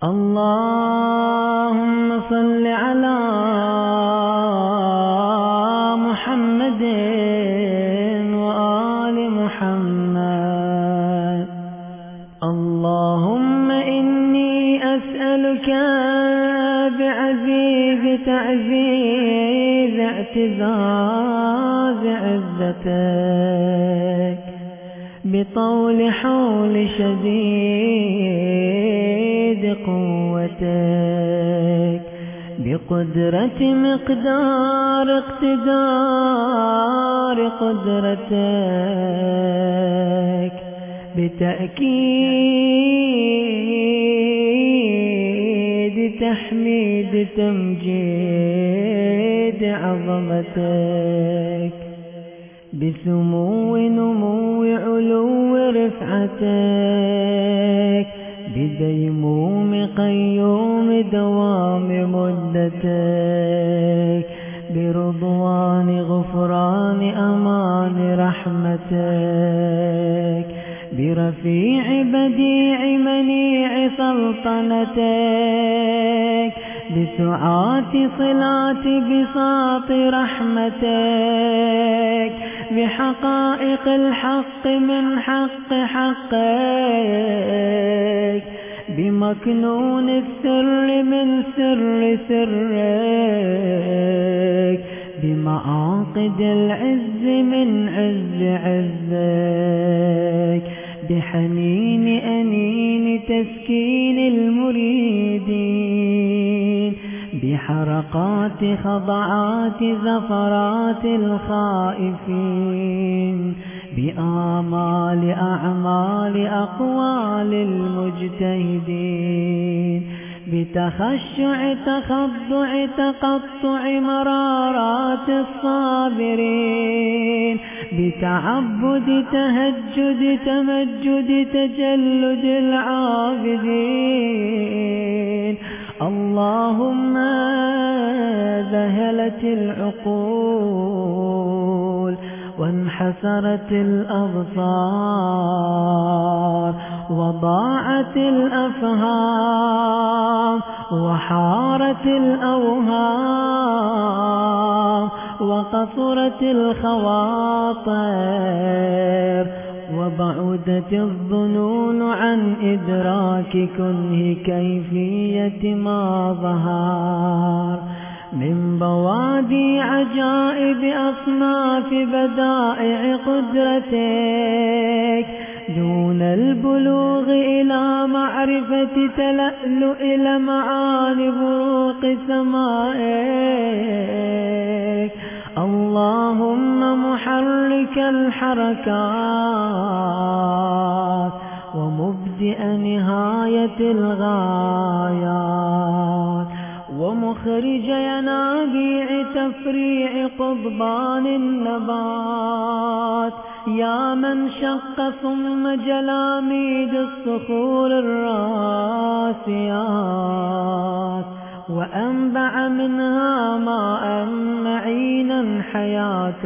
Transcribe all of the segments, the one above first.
اللهم صل على محمد وآل محمد. اللهم إني أسألك بعزيز تعزيز اعتزاز عزتك، بطول حول شديد قوتك، بقدرة مقدار اقتدار قدرتك، بتأكيد تحميد تمجيد عظمتك، بسمو نمو علو رفعتك، بديموم قيوم دوام مدتك، برضوان غفران أمان رحمتك، برفيع بديع منيع سلطنتك، بسعات صلات بساط رحمتك، بحقائق الحق من حق حقك، بمكنون السر من سر سرك، بمعاقد العز من عز عزك، بحنين أنين تسكين المريدين، بحرقات خضعات زفرات الخائفين، بآمال أعمال أقوال المجتهدين، بتخشع تخضع تقطع مرارات الصابرين، بتعبد تهجد تمجد تجلد العابدين. اللهم ذهلت العقول وانحسرت الأبصار وضاعت الأفهام وحارت الأوهام وقصرت الخواطر وبعدت الظنون عن إدراك كنه كيفية ما ظهر من بوادي عجائب أصناف بدائع قدرتك، دون البلوغ إلى معرفة تلألؤ لمعان بروق سمائك. اللهم محرك الحركات ومبدئ نهاية الغايات ومخرج ينابيع تفريع قضبان النبات، يا من شق ثم جلاميد الصخور الراسيات وأنبع منها ماء معينا حياة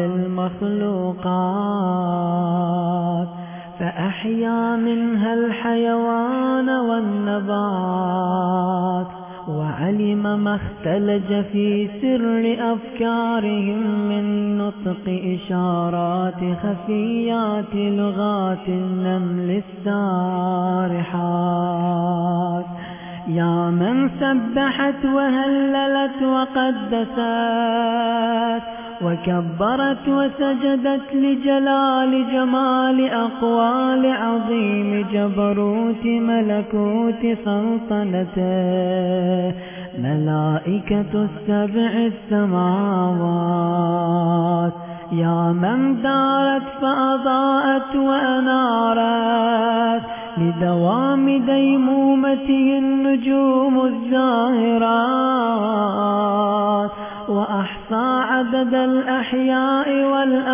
للمخلوقات، فأحيا منها الحيوان والنبات، وعلم ما اختلج في سر أفكارهم من نطق إشارات خفيات لغات النمل السارحات، يا من سبحت وهللت وقدست وكبرت وسجدت لجلال جمال أقوال عظيم جبروت ملكوت سلطنته ملائكة السبع السماوات، يا من دارت فأضاءت وأنارت لدوام ديمومته النجوم الزاهرات، وأحصى عدد الأحياء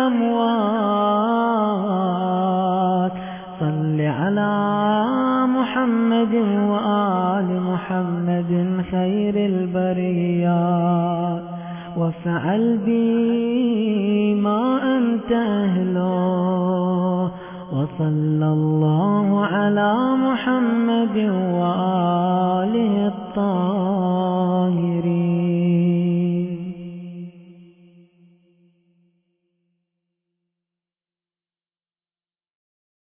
والأموات. صل على محمد وآل محمد خير البريات، وافعل بي ما أنت أهله، وصلى الله على محمد وآل